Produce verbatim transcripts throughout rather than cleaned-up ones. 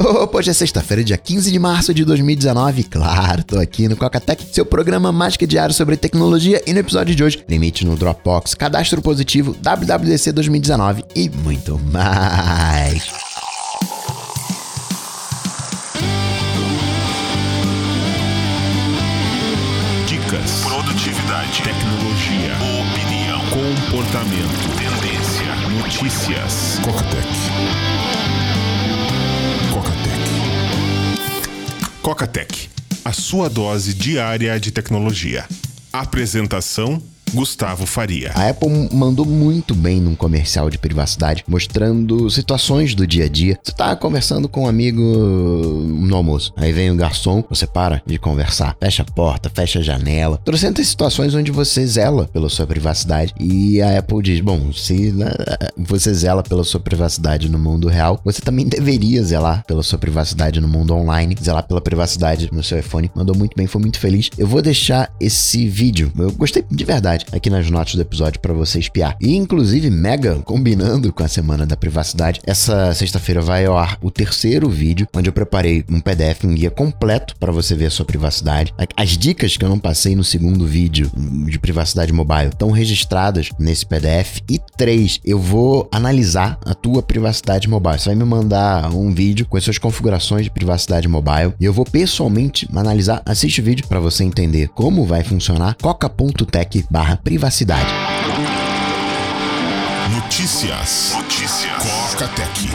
Opa, hoje é sexta-feira, dia quinze de março de dois mil e dezenove. Claro, tô aqui no Cocatec, seu programa mais que diário sobre tecnologia. E no episódio de hoje, limite no Dropbox, cadastro positivo, W W D C dois mil e dezenove e muito mais. Dicas, produtividade, tecnologia, opinião, comportamento, tendência, notícias. Cocatec. Cocatec. Cocatec, a sua dose diária de tecnologia. Apresentação: Gustavo Faria. A Apple mandou muito bem num comercial de privacidade, mostrando situações do dia a dia. Você tá conversando com um amigo no almoço, aí vem o garçom, você para de conversar, fecha a porta, fecha a janela. Trocentas situações onde você zela pela sua privacidade e a Apple diz, bom, se né, você zela pela sua privacidade no mundo real, você também deveria zelar pela sua privacidade no mundo online, zelar pela privacidade no seu iPhone. Mandou muito bem, foi muito feliz. Eu vou deixar esse vídeo, eu gostei de verdade, aqui nas notas do episódio para você espiar. E inclusive, mega combinando com a semana da privacidade, essa sexta-feira vai ao ar o terceiro vídeo, onde eu preparei um P D F, um guia completo para você ver a sua privacidade. As dicas que eu não passei no segundo vídeo de privacidade mobile estão registradas nesse P D F. E três, eu vou analisar a tua privacidade mobile. Você vai me mandar um vídeo com as suas configurações de privacidade mobile e eu vou pessoalmente analisar. Assiste o vídeo para você entender como vai funcionar. coca.tech barra privacidade. Notícias. Notícias. Cocatec.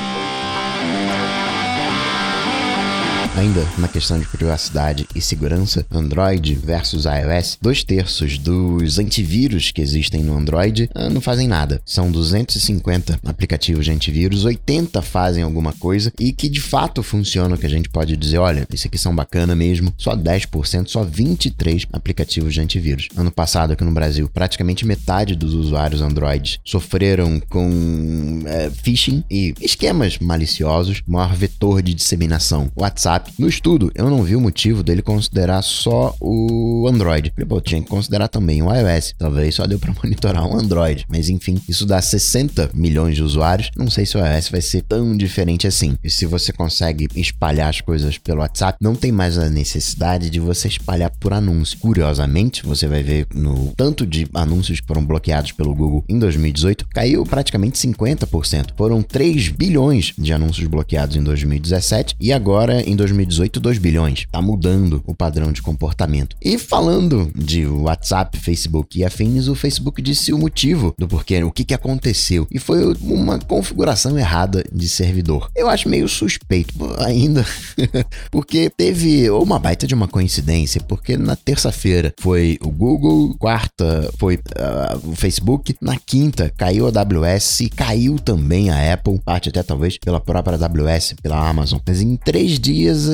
Ainda na questão de privacidade e segurança, Android versus iOS, dois terços dos antivírus que existem no Android ah, não fazem nada. São duzentos e cinquenta aplicativos de antivírus, oitenta fazem alguma coisa e que de fato funcionam, que a gente pode dizer, olha, esses aqui são bacana mesmo, só dez por cento, só vinte e três aplicativos de antivírus. Ano passado aqui no Brasil, praticamente metade dos usuários Android sofreram com é, phishing e esquemas maliciosos, maior vetor de disseminação, WhatsApp. No estudo, eu não vi o motivo dele considerar só o Android. Falei, pô, tinha que considerar também o iOS. Talvez só deu para monitorar um Android. Mas enfim, isso dá sessenta milhões de usuários. Não sei se o iOS vai ser tão diferente assim. E se você consegue espalhar as coisas pelo WhatsApp, não tem mais a necessidade de você espalhar por anúncio. Curiosamente, você vai ver no tanto de anúncios que foram bloqueados pelo Google em dois mil e dezoito, caiu praticamente cinquenta por cento. Foram três bilhões de anúncios bloqueados em dois mil e dezessete e agora em dois mil e dezoito, dois bilhões. Tá mudando o padrão de comportamento. E falando de WhatsApp, Facebook e afins, o Facebook disse o motivo do porquê, o que que aconteceu. E foi uma configuração errada de servidor. Eu acho meio suspeito ainda, porque teve uma baita de uma coincidência, porque na terça-feira foi o Google, quarta foi uh, o Facebook, na quinta caiu a A W S, caiu também a Apple, parte até talvez pela própria A W S, pela Amazon. Mas em três dias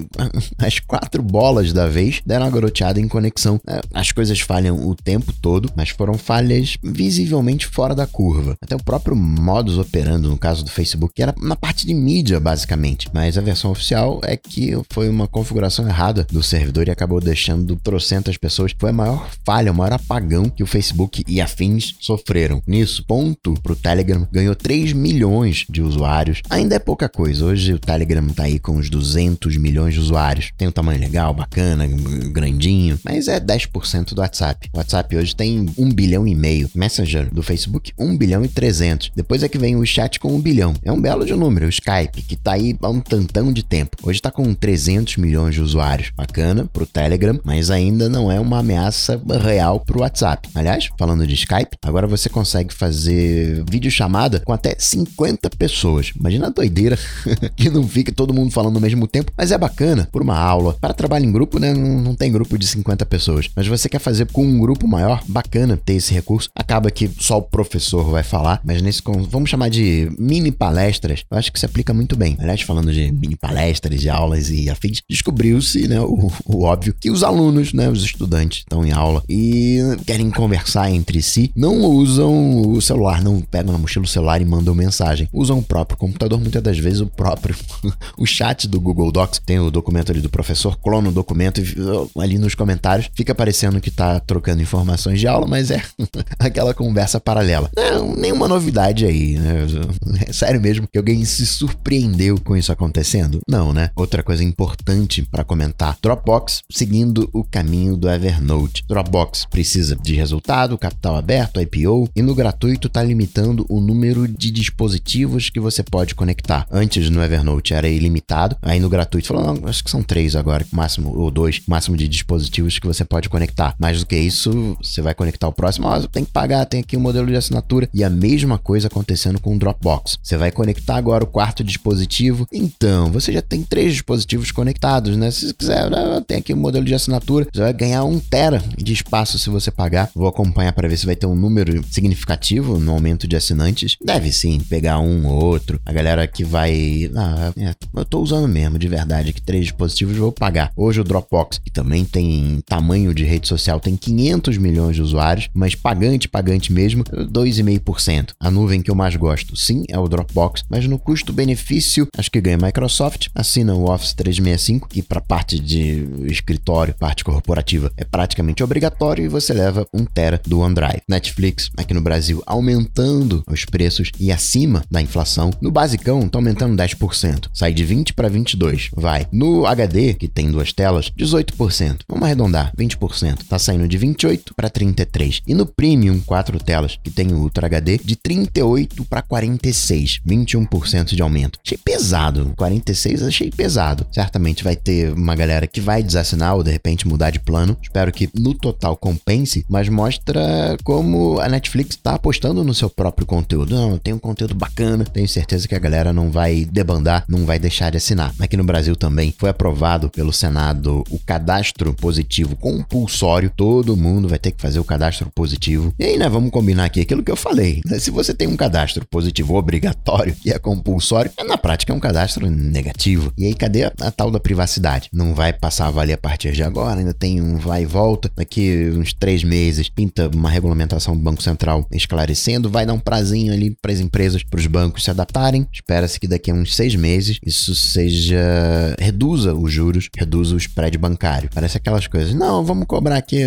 as quatro bolas da vez deram uma garoteada em conexão. As coisas falham o tempo todo, mas foram falhas visivelmente fora da curva. Até o próprio modus operandi, no caso do Facebook, que era na parte de mídia, basicamente. Mas a versão oficial é que foi uma configuração errada do servidor e acabou deixando trocentas pessoas. Foi a maior falha, o maior apagão que o Facebook e afins sofreram. Nisso, ponto pro Telegram, ganhou três milhões de usuários. Ainda é pouca coisa. Hoje o Telegram tá aí com uns duzentos milhões de usuários. Tem um tamanho legal, bacana, grandinho, mas é dez por cento do WhatsApp. O WhatsApp hoje tem um bilhão e meio. Messenger do Facebook, um bilhão e trezentos. Depois é que vem o chat com um bilhão. É um belo de número. O Skype, que tá aí há um tantão de tempo. Hoje tá com trezentos milhões de usuários. Bacana pro Telegram, mas ainda não é uma ameaça real pro WhatsApp. Aliás, falando de Skype, agora você consegue fazer videochamada com até cinquenta pessoas. Imagina a doideira que não fica todo mundo falando ao mesmo tempo, mas é bacana por uma aula. Para trabalho em grupo, né, não, não tem grupo de cinquenta pessoas, mas você quer fazer com um grupo maior, bacana ter esse recurso. Acaba que só o professor vai falar, mas nesse, vamos chamar de mini palestras, eu acho que se aplica muito bem. Aliás, falando de mini palestras, de aulas e afins, descobriu-se, né, o, o óbvio, que os alunos, né, os estudantes estão em aula e querem conversar entre si, não usam o celular, não pegam na mochila o celular e mandam mensagem, usam o próprio computador, muitas das vezes o próprio o chat do Google Google Docs, tem o documento ali do professor, clona o documento e ali nos comentários fica parecendo que tá trocando informações de aula, mas é aquela conversa paralela. Não, nenhuma novidade aí, né? É sério mesmo que alguém se surpreendeu com isso acontecendo? Não, né? Outra coisa importante para comentar, Dropbox seguindo o caminho do Evernote. Dropbox precisa de resultado, capital aberto, I P O, e no gratuito tá limitando o número de dispositivos que você pode conectar. Antes no Evernote era ilimitado, aí no gratuito falou, não, acho que são três agora, máximo, ou dois, máximo de dispositivos que você pode conectar. Mais do que isso, você vai conectar o próximo, ó, tem que pagar, tem aqui o um modelo de assinatura, e a mesma coisa acontecendo com o Dropbox. Você vai conectar agora o quarto dispositivo, então você já tem três dispositivos conectados, né? Se você quiser, tem aqui o um modelo de assinatura, você vai ganhar um tera de espaço se você pagar. Vou acompanhar para ver se vai ter um número significativo no aumento de assinantes. Deve sim, pegar um ou outro. A galera que vai... Ah, é, eu tô usando mesmo, de verdade, que três dispositivos eu vou pagar. Hoje o Dropbox, que também tem tamanho de rede social, tem quinhentos milhões de usuários, mas pagante, pagante mesmo, dois vírgula cinco por cento. A nuvem que eu mais gosto, sim, é o Dropbox, mas no custo-benefício, acho que ganha Microsoft, assina o Office trezentos e sessenta e cinco, que para parte de escritório, parte corporativa, é praticamente obrigatório, e você leva um tera do OneDrive. Netflix, aqui no Brasil, aumentando os preços e acima da inflação. No basicão, tá aumentando dez por cento. Sai de vinte para vinte e dois. Vai. No H D, que tem duas telas, dezoito por cento. Vamos arredondar, vinte por cento. Tá saindo de vinte e oito para trinta e três. E no Premium, quatro telas, que tem o Ultra H D, de trinta e oito para quarenta e seis. vinte e um por cento de aumento. Achei pesado. quarenta e seis achei pesado. Certamente vai ter uma galera que vai desassinar ou de repente mudar de plano. Espero que no total compense, mas mostra como a Netflix tá apostando no seu próprio conteúdo. Não, tem um conteúdo bacana, tenho certeza que a galera não vai debandar, não vai deixar de assinar. Aqui no Brasil também foi aprovado pelo Senado o cadastro positivo compulsório. Todo mundo vai ter que fazer o cadastro positivo. E aí, né, vamos combinar aqui aquilo que eu falei. Se você tem um cadastro positivo obrigatório e é compulsório, na prática é um cadastro negativo. E aí, cadê a, a tal da privacidade? Não vai passar a valer a partir de agora, ainda tem um vai e volta. Daqui uns três meses, pinta uma regulamentação do Banco Central esclarecendo, vai dar um prazinho ali para as empresas, para os bancos se adaptarem. Espera-se que daqui a uns seis meses isso seja... reduza os juros, reduza o spread bancário. Parece aquelas coisas, não, vamos cobrar aqui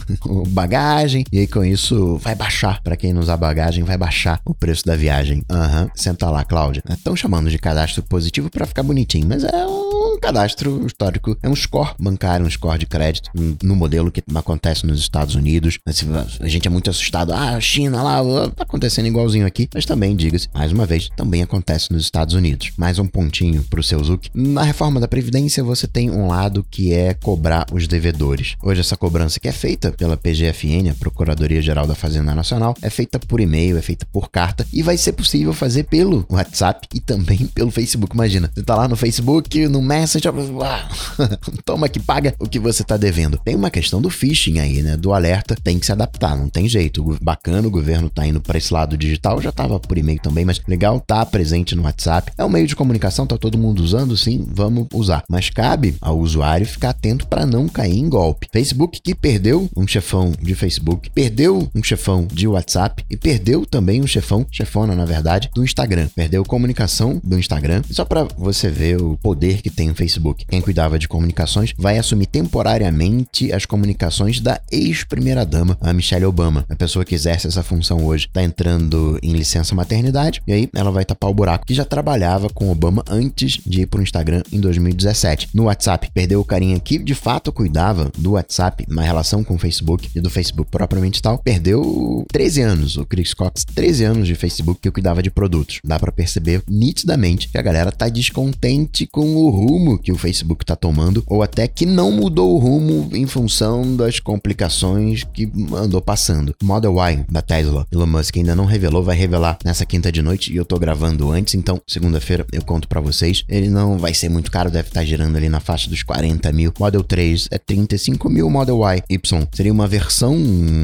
o bagagem, e aí com isso vai baixar. Para quem não usar bagagem, vai baixar o preço da viagem. Aham, uhum. Senta lá, Cláudia. Estão chamando de cadastro positivo para ficar bonitinho, mas é um cadastro histórico, é um score bancário, um score de crédito, no modelo que acontece nos Estados Unidos. A gente é muito assustado, ah, China lá, tá acontecendo igualzinho aqui, mas também, diga-se, mais uma vez, também acontece nos Estados Unidos. Mais um pontinho pro seu Zuc. Na reforma da Previdência, você tem um lado que é cobrar os devedores. Hoje, essa cobrança que é feita pela P G F N, a Procuradoria-Geral da Fazenda Nacional, é feita por e-mail, é feita por carta, e vai ser possível fazer pelo WhatsApp e também pelo Facebook. Imagina, você tá lá no Facebook, no Messenger, ah, toma que paga o que você tá devendo. Tem uma questão do phishing aí, né? Do alerta, tem que se adaptar, não tem jeito. Bacana, o governo tá indo para esse lado digital, já tava por e-mail também, mas legal tá presente no WhatsApp. É um meio de comunicação, tá todo mundo usando, sim, vamos usar. Mas cabe ao usuário ficar atento para não cair em golpe. Facebook que perdeu um chefão de Facebook, perdeu um chefão de WhatsApp e perdeu também um chefão, chefona na verdade, do Instagram. Perdeu comunicação do Instagram. Só para você ver o poder que tem o Facebook. Quem cuidava de comunicações vai assumir temporariamente as comunicações da ex-primeira-dama, a Michelle Obama. A pessoa que exerce essa função hoje tá entrando em licença maternidade e aí ela vai tapar o buraco que já trabalhava com Obama antes de ir pro Instagram em dois mil e dezessete. No WhatsApp, perdeu o carinha que de fato cuidava do WhatsApp na relação com o Facebook e do Facebook propriamente tal. Perdeu treze anos, o Chris Cox, treze anos de Facebook que cuidava de produtos. Dá pra perceber nitidamente que a galera tá descontente com o rumo que o Facebook tá tomando, ou até que não mudou o rumo em função das complicações que andou passando. Model Y da Tesla, Elon Musk ainda não revelou, vai revelar nessa quinta de noite e eu tô gravando antes, então segunda-feira eu conto pra vocês. Ele não vai ser muito caro, deve estar girando ali na faixa dos quarenta mil. Model três é trinta e cinco mil, Model Y Y seria uma versão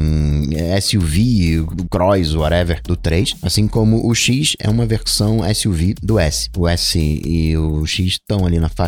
S U V, Cross, whatever, do três, assim como o X é uma versão S U V do S. O S e o X estão ali na faixa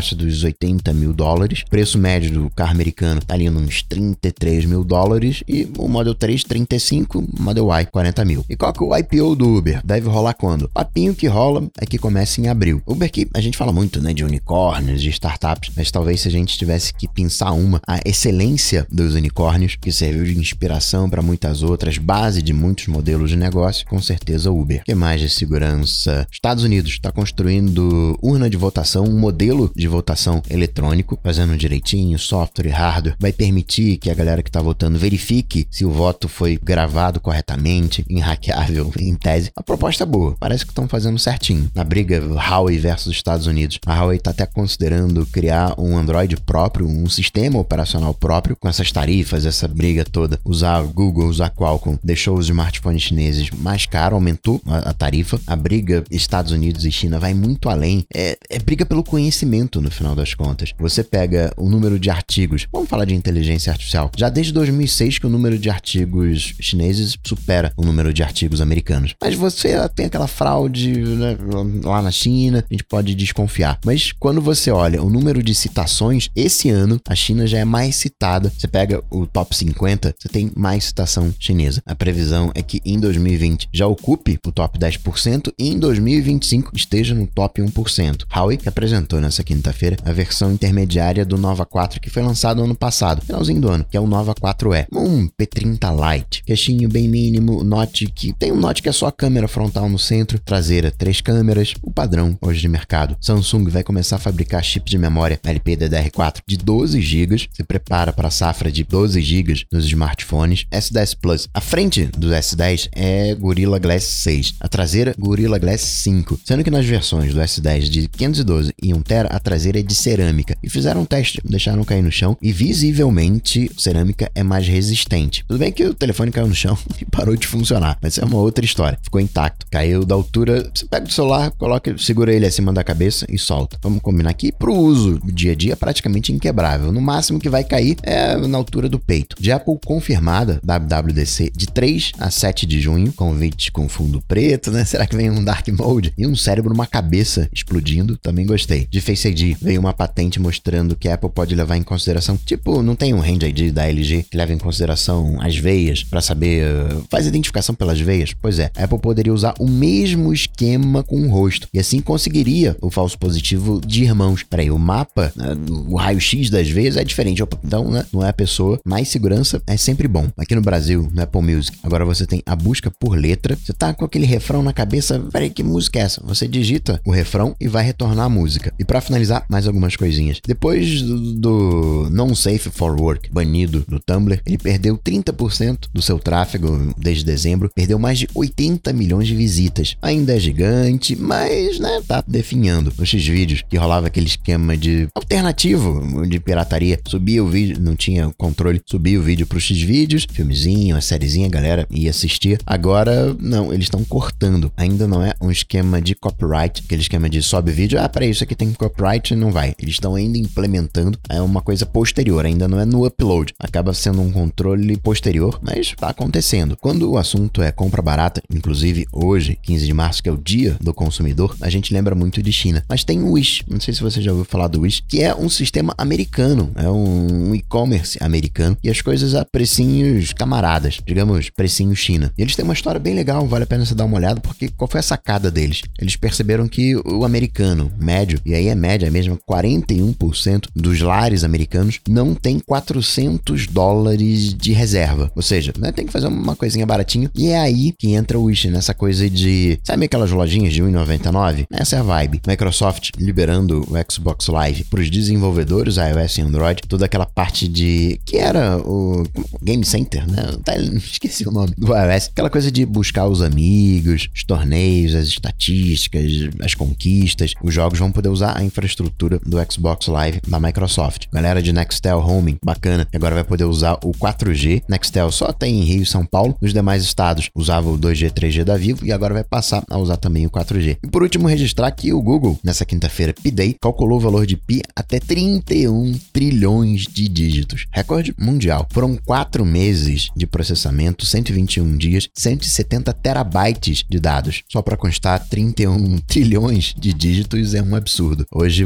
faixa dos oitenta mil dólares. O preço médio do carro americano tá ali uns trinta e três mil dólares e o Model três, trinta e cinco, o Model Y, quarenta mil. E qual que é o I P O do Uber? Deve rolar quando? O papinho que rola é que começa em abril. Uber que a gente fala muito, né, de unicórnios, de startups, mas talvez se a gente tivesse que pensar uma, a excelência dos unicórnios, que serviu de inspiração para muitas outras, base de muitos modelos de negócio, com certeza Uber. O que mais de segurança? Estados Unidos está construindo urna de votação, um modelo de votação eletrônico, fazendo direitinho, software e hardware, vai permitir que a galera que está votando verifique se o voto foi gravado corretamente, inhackeável, em tese. A proposta é boa, parece que estão fazendo certinho. Na briga Huawei versus Estados Unidos, a Huawei está até considerando criar um Android próprio, um sistema operacional próprio, com essas tarifas, essa briga toda. Usar Google, usar Qualcomm, deixou os smartphones chineses mais caros, aumentou a, a tarifa. A briga Estados Unidos e China vai muito além. É, é briga pelo conhecimento, no final das contas. Você pega o número de artigos, vamos falar de inteligência artificial, já desde dois mil e seis que o número de artigos chineses supera o número de artigos americanos. Mas você tem aquela fraude, né, lá na China, a gente pode desconfiar. Mas quando você olha o número de citações, esse ano a China já é mais citada. Você pega o top cinquenta, você tem mais citação chinesa. A previsão é que em dois mil e vinte já ocupe o top dez por cento e em dois mil e vinte e cinco esteja no top um por cento. Huawei que apresentou nessa quinta-feira a versão intermediária do Nova quatro que foi lançado ano passado, finalzinho do ano, que é o Nova quatro E. Um P trinta Lite, queixinho bem mínimo, Note que tem um Note que é só a câmera frontal no centro, traseira três câmeras, o padrão hoje de mercado. Samsung vai começar a fabricar chip de memória L P D D R quatro de doze gigas, se prepara para a safra de doze gigas nos smartphones. S dez Plus, a frente do S dez é Gorilla Glass seis, a traseira Gorilla Glass cinco, sendo que nas versões do S dez de quinhentos e doze e um tera a traseira é de cerâmica, e fizeram um teste, deixaram cair no chão e visivelmente cerâmica é mais resistente. Tudo bem que o telefone caiu no chão e parou de funcionar, mas é uma outra história, ficou intacto, caiu da altura, você pega o celular, coloca, segura ele acima da cabeça e solta. Vamos combinar aqui, pro uso do dia a dia é praticamente inquebrável, no máximo que vai cair é na altura do peito. De Apple confirmada, W W D C de três a sete de junho, convite com fundo preto, né? Será que vem um Dark Mode? E um cérebro, uma cabeça explodindo, também gostei. De Face I D, veio uma patente mostrando que a Apple pode levar em consideração, tipo, não tem um Hand I D da L G que leva em consideração as veias para saber, uh, faz identificação pelas veias? Pois é, a Apple poderia usar o mesmo esquema com o rosto e assim conseguiria o falso positivo de irmãos. Peraí, o mapa, uh, o raio-x das veias é diferente, então, né, não é a pessoa, mais segurança é sempre bom. Aqui no Brasil, no Apple Music, agora você tem a busca por letra, você tá com aquele refrão na cabeça, peraí, que música é essa? Você digita o refrão e vai retornar a música. E para finalizar, mais algumas coisinhas. Depois do, do Non Safe for Work banido no Tumblr, ele perdeu trinta por cento do seu tráfego desde dezembro, perdeu mais de oitenta milhões de visitas. Ainda é gigante, mas, né, tá definhando. Nos Xvideos, que rolava aquele esquema de alternativo de pirataria, subia o vídeo, não tinha controle, subia o vídeo pro Xvideos, filmezinho, uma sériezinha, a galera ia assistir. Agora, não, eles estão cortando. Ainda não é um esquema de copyright, aquele esquema de sobe vídeo, ah, peraí, isso aqui tem copyright, não vai. Eles estão ainda implementando, é uma coisa posterior, ainda não é no upload. Acaba sendo um controle posterior, mas tá acontecendo. Quando o assunto é compra barata, inclusive hoje, quinze de março, que é o dia do consumidor, a gente lembra muito de China. Mas tem o Wish, não sei se você já ouviu falar do Wish, que é um sistema americano, é um e-commerce americano, e as coisas a precinhos camaradas, digamos, precinho China. E eles têm uma história bem legal, vale a pena você dar uma olhada, porque qual foi a sacada deles? Eles perceberam que o americano médio, e aí é média mesmo, quarenta e um por cento dos lares americanos não tem quatrocentos dólares de reserva. Ou seja, né, tem que fazer uma coisinha baratinho, e é aí que entra o Wish, nessa coisa de, sabe aquelas lojinhas de um real e noventa e nove centavos? Essa é a vibe. Microsoft liberando o Xbox Live para os desenvolvedores iOS e Android, toda aquela parte de, que era o Game Center, né? Esqueci o nome do iOS. Aquela coisa de buscar os amigos, os torneios, as estatísticas, as conquistas. Os jogos vão poder usar a infraestrutura do Xbox Live da Microsoft. Galera de Nextel Homing, bacana. E agora vai poder usar o quatro G. Nextel só tem em Rio e São Paulo. Nos demais estados usava o dois G, três G da Vivo e agora vai passar a usar também o quatro G. E por último, registrar que o Google, nessa quinta-feira, P-Day, calculou o valor de Pi até trinta e um trilhões de dígitos. Recorde mundial. Foram quatro meses de processamento, cento e vinte e um dias, cento e setenta terabytes de dados. Só para constar, trinta e um trilhões de dígitos é um absurdo. Hoje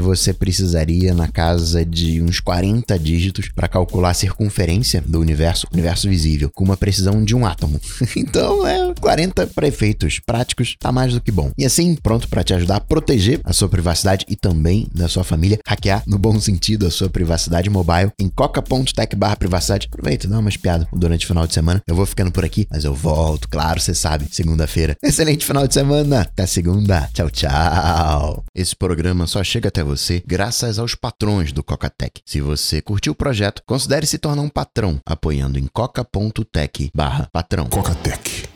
você precisaria na casa de uns quarenta dígitos para calcular a circunferência do universo, universo visível, com uma precisão de um átomo. Então, é quarenta para efeitos práticos, tá mais do que bom. E assim, pronto para te ajudar a proteger a sua privacidade e também da sua família, hackear, no bom sentido, a sua privacidade mobile em coca.tech barra privacidade. Aproveita, dá uma espiada durante o final de semana. Eu vou ficando por aqui, mas eu volto, claro, você sabe, segunda-feira. Excelente final de semana. Até segunda. Tchau, tchau. Esse programa só chega até você graças aos patrões do Coca-Tech. Se você curtiu o projeto, considere se tornar um patrão apoiando em coca.tech barra patrão. Coca-Tech.